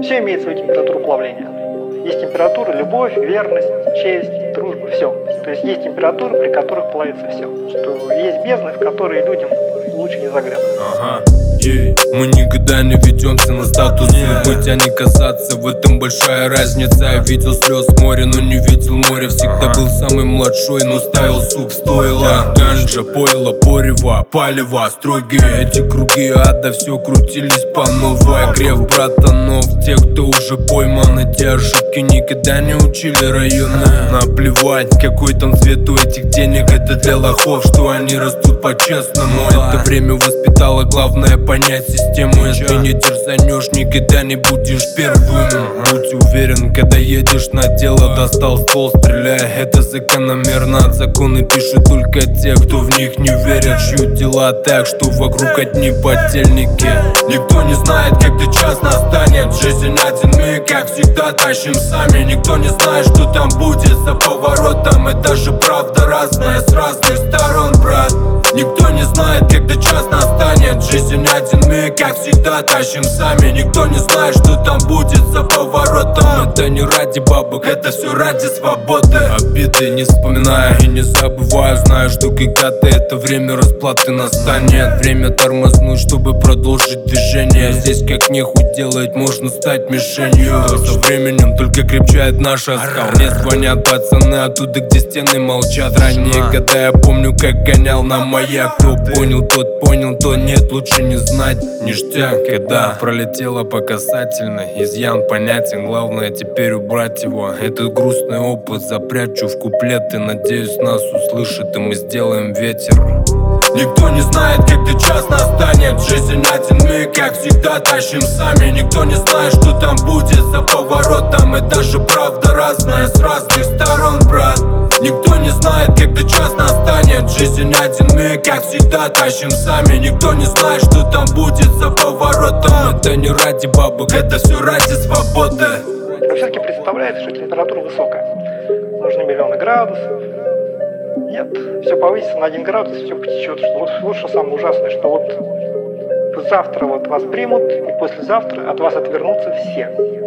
Все имеет свою температуру плавления. Есть температура, любовь, верность, честь, дружба, все. То есть есть температуры, при которых плавится все. Что есть бездны, в которые людям лучше не заглядывать. Ага. Мы никогда не ведемся на статус быть, а не казаться. В этом большая разница. Я видел слез море, но не видел море. Всегда был самый младшой, но ставил суп стоило. Ганджа, пойло, порево, палево, строгие эти круги ада. Все крутились по новой. Грев братанов, тех, кто уже пойман. Эти ошибки никогда не учили районы. Наплевать, какой там цвет у этих денег. Это для лохов, что они растут по-честному. Это время воспитало, главное понять систему. Если не дерзанешь, никогда не будешь первым. Будь уверен, когда едешь на дело. Достал ствол, стреляй, это закономерно. Законы пишут только те, кто в них не верят. Шьют дела так, что вокруг одни подельники. Никто не знает, когда час настанет. Жизнь один, мы как всегда тащим сами. Никто не знает, что там будет за поворотом. Это же правда разная с разных сторон, брат. Никто не знает, когда час настанет. Жизнь один, мы как всегда тащим сами. Никто не знает, что там будет за поворотом. Это не ради бабок, это все ради свободы. Обиды не вспоминаю и не забываю. Знаю, что когда-то это время расплаты настанет. Время тормознуть, чтобы продолжить движение. Здесь как нехуй делать, можно стать мишенью. Со временем только крепчает наша скал. Мне звонят пацаны оттуда, где стены молчат. Ранее, когда я помню, как гонял на маяк. Кто понял, тот понял, то нет, лучше не знать. Ништяк, когда пролетела по касательной. Изъян понятен, главное теперь убрать его. Этот грустный опыт запрячу в куплеты. Надеюсь, нас услышат, и мы сделаем ветер. Никто не знает, когда час настанет. Жизнь один, мы как всегда тащим сами. Никто не знает, что там будет за поворотом. Это же правда разная с разных сторон, брат. Никто не знает, когда час настанет. Жизнь один, мы как всегда тащим сами. Никто не знает, что там будет за поворотом. Это не ради бабок, это все ради свободы. Но все-таки представляется, что температура высокая. Нужны миллионы градусов. Нет, все повысится на 1 градус, все потечет. Вот что самое ужасное, что вот завтра вот вас примут, и послезавтра от вас отвернутся все.